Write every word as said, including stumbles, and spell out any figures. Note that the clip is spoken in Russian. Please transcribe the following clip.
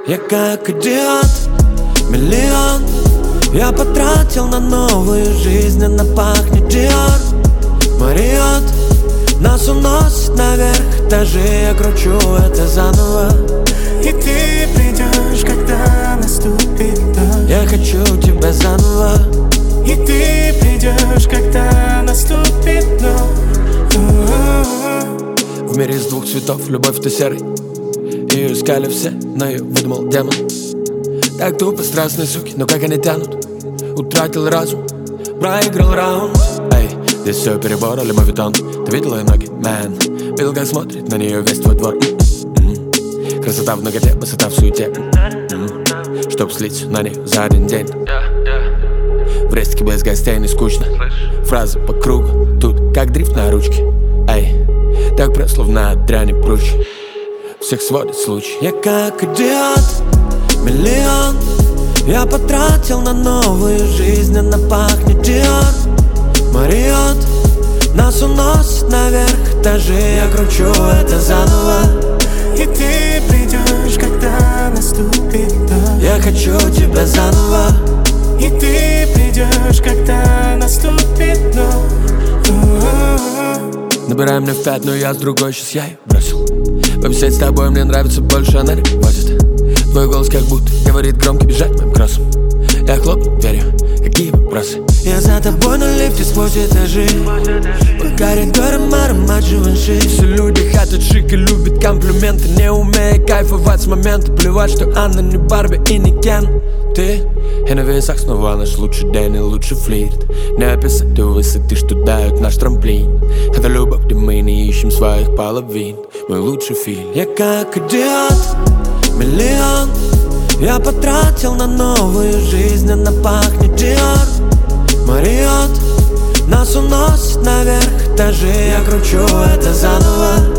Я как идиот, миллион я потратил на новую жизнь. Она пахнет Dior, Marriott. Нас уносит наверх этажи, я кручу это заново. И ты придешь, когда наступит дождь. Я хочу тебя заново. И ты придешь, когда наступит ночь. В мире из двух цветов любовь-то серый. Ее искали все, но ее выдумал демон. Так тупо страстные суки, но как они тянут. Утратил разум, проиграл раунд. Эй, здесь все перебор, или мовитон. Ты видела ее ноги, мэн? Видел, как смотрит на нее весь твой двор. М-м-м. Красота в ноготе, высота в суете. М-м. Чтоб слить на них за один день. В рестике без гостей не скучно. Фразы по кругу, тут как дрифт на ручке. Эй, так просто, словно от дряни прочь. Всех сводит случай. Я как идиот, миллион я потратил на новую жизнь. Она пахнет Dior, Marriott. Нас уносит наверх этажи, я кручу это заново. И ты придешь, когда наступит дождь. Я хочу тебя заново. И ты придешь, когда наступит ночь. Набирай меня в пять, но я с другой, сейчас я ее бросил. Повисеть с тобой мне нравится больше, она возит. Твой голос как будто говорит громко, бежать моим кроссом. Я хлопну дверью, какие вопросы? Я за тобой на лифте сквозь этажи. По коридорам аромат Живанши. Все люди хотят шик и любят комплименты, не умея кайфовать с момента. Плевать, что она не Барби и не Кен. Ты и на весах снова наш лучший день и лучший флирт. Не описать ту высоты, что дают наш трамплин. Это любовь, где мы не ищем своих половин. Мой лучший фильм. Я как идиот, миллион я потратил на новую жизнь. Она пахнет Dior, Marriott. Нас уносит наверх этажи, я кручу это заново.